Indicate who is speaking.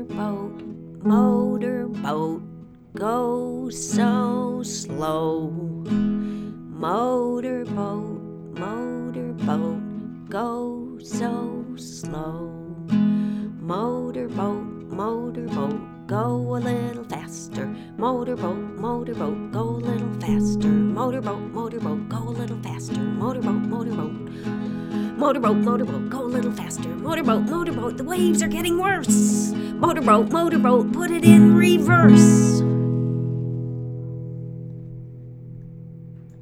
Speaker 1: Motorboat, motorboat, go so slow. Motorboat, motorboat, go so slow. Motorboat, motorboat, go a little faster. Motorboat, motorboat, go a little faster. Motorboat, motorboat, go a little faster. Motorboat, motorboat. Motorboat, motorboat, go a little faster. Motorboat, motorboat, the waves are getting worse. Motorboat, motorboat, put it in reverse.